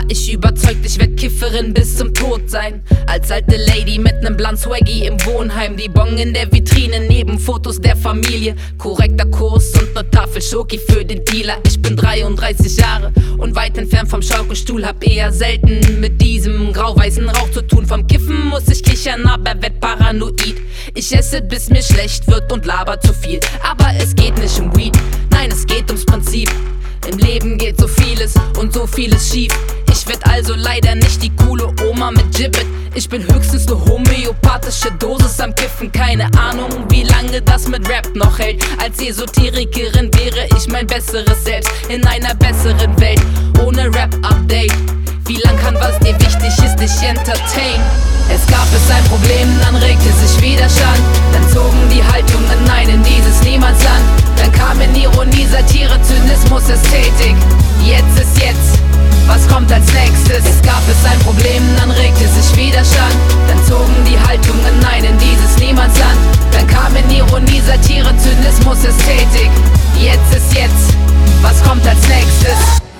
ich überzeugt, ich werd Kifferin bis zum Tod sein. Als alte Lady mit nem Blunt Swaggy im Wohnheim, die Bong in der Vitrine neben Fotos der Familie. Korrekter Kurs und ne Tafel Schoki für den Dealer. Ich bin 33 Jahre und weit entfernt vom Schaukelstuhl, hab eher selten mit diesem grau-weißen Rauch zu tun. Vom Kiffen muss ich kichern, aber werd paranoid. Ich esse bis mir schlecht wird und laber zu viel. Aber es geht nicht um Weed, nein, es geht ums Prinzip. Im Leben geht so vieles und so vieles schief. Ich werd also leider nicht die coole Oma mit Gibbet. Ich bin höchstens ne homöopathische Dosis am Kiffen. Keine Ahnung, wie lange das mit Rap noch hält. Als Esoterikerin wäre ich mein besseres Selbst in einer besseren Welt, ohne Rap-Update. Wie lang kann, was dir wichtig ist, dich entertain? Es gab ein Problem, dann regte sich Widerstand. Dann zogen die Haltungen ein in dieses Niemandsland. Dann kamen Ironie, Satire, Zynismus, Ästhetik. Jetzt ist jetzt, was kommt als nächstes? Es gab ein Problem, dann regte sich Widerstand. Dann zogen die Haltungen ein in dieses Niemandsland. Dann kamen Ironie, Satire, Zynismus, Ästhetik. Jetzt ist jetzt, was kommt als nächstes?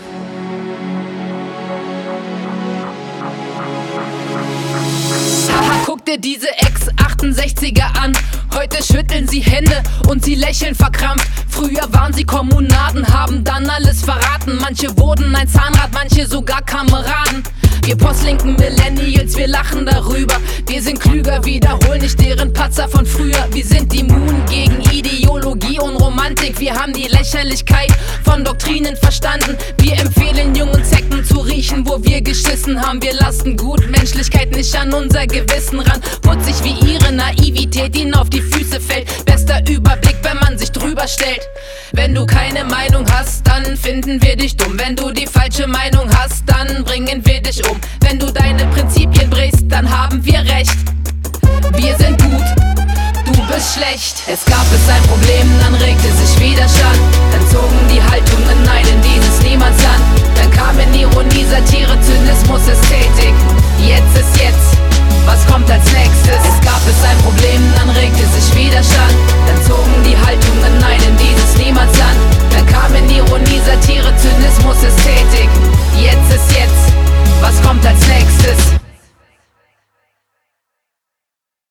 Guck dir diese Ex-68er an. Heute schütteln sie Hände und sie lächeln verkrampft. Früher waren sie Kommunaden, haben dann alles verraten. Manche wurden ein Zahnrad, manche sogar Kameraden. Wir postlinken Millennials, wir lachen darüber. Wir sind klüger, wiederholen nicht deren Patzer von früher. Wir sind immun gegen Ideologie und Romantik. Wir haben die Lächerlichkeit von Doktrinen verstanden. Wir empfehlen jungen Zecken zu riechen, wo wir geschissen haben. Wir lassen Gutmenschlichkeit nicht an unser Gewissen ran. Putzig wie ihre Naivität ihnen auf die Füße fällt. Bester Überblick, wenn man sich drüber stellt. Wenn du keine Meinung hast, dann finden wir dich dumm. Wenn du die falsche Meinung hast, dann bringen wir dich um. Wenn du deine Prinzipien brichst, dann haben wir recht. Wir sind gut, du bist schlecht. Es gab ein Problem, dann regte sich Widerstand. Dann